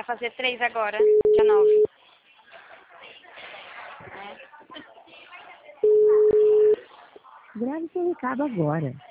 fazer 3 agora, dia 9. Grave seu recado agora.